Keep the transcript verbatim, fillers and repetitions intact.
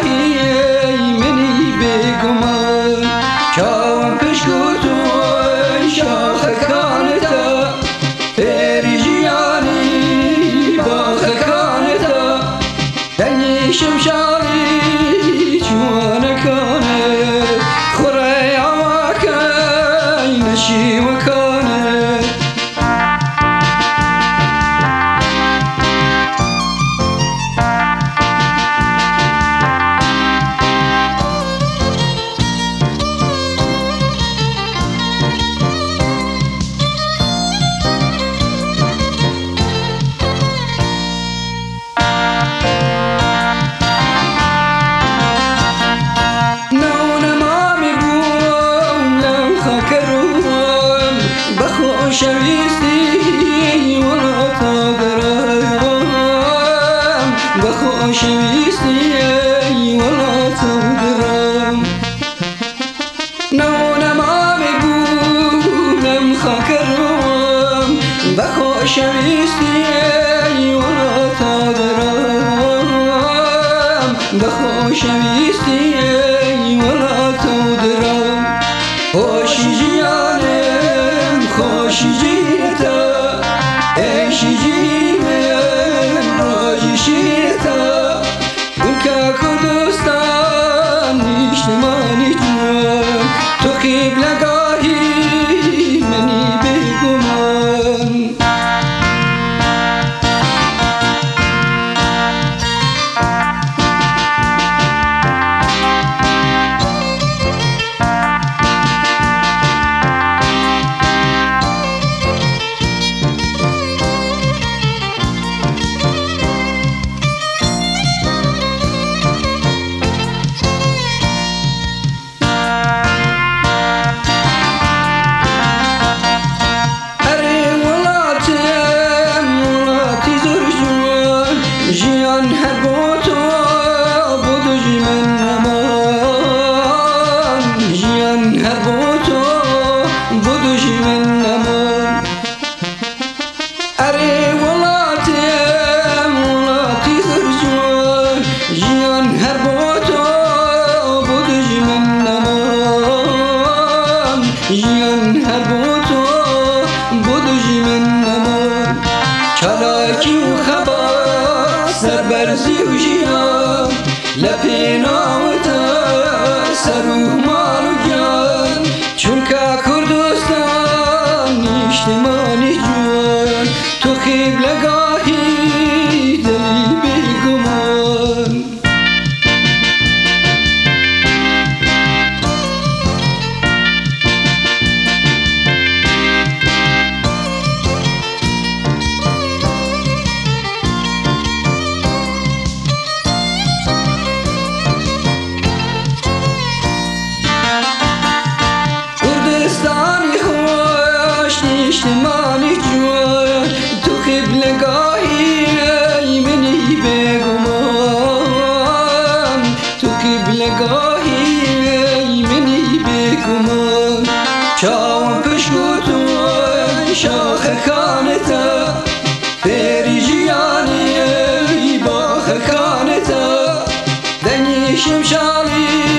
لگاهی منی بگمان چاوم پشکوتون شاخکانتا پریجیانی باخکانتا دنی شمشاری جوانکانه خوری عواکای نشی وکانه شویستی ولا تقدرم بخو شویستی ولا تقدرم نونما میگویم خاکرم بخو شویستی ولا تقدرم بخو شویستی ولا تقدرم خوشی جیانم خوشی جیتا ایشی جیمم راجی شیتا گلکا کردستان نیشتمانی جوان تو قیب لگاهی منی بگمان جیان هر بو تو بودو جی من نمان جیان هر بو تو بودو جی من نمان اره ولاتیم ولاتی زرجوان جیان هر بو تو بودو جی من نمان جیان هر بو تو بودو جی من نمان چالاکی و خبر سربرزی و جیان لپیناوتا سر و مال و جان چونکا کردستان نیشتمانی جوان تو خیب لگاهی دلی بگمان نیشتمانی جوان تو خیب لگاهی منی بگمان تو خیب لگاهی منی بگمان چاوم پشکوتون شاخکانتا پریجیانی باخکانتا دنی شمشالی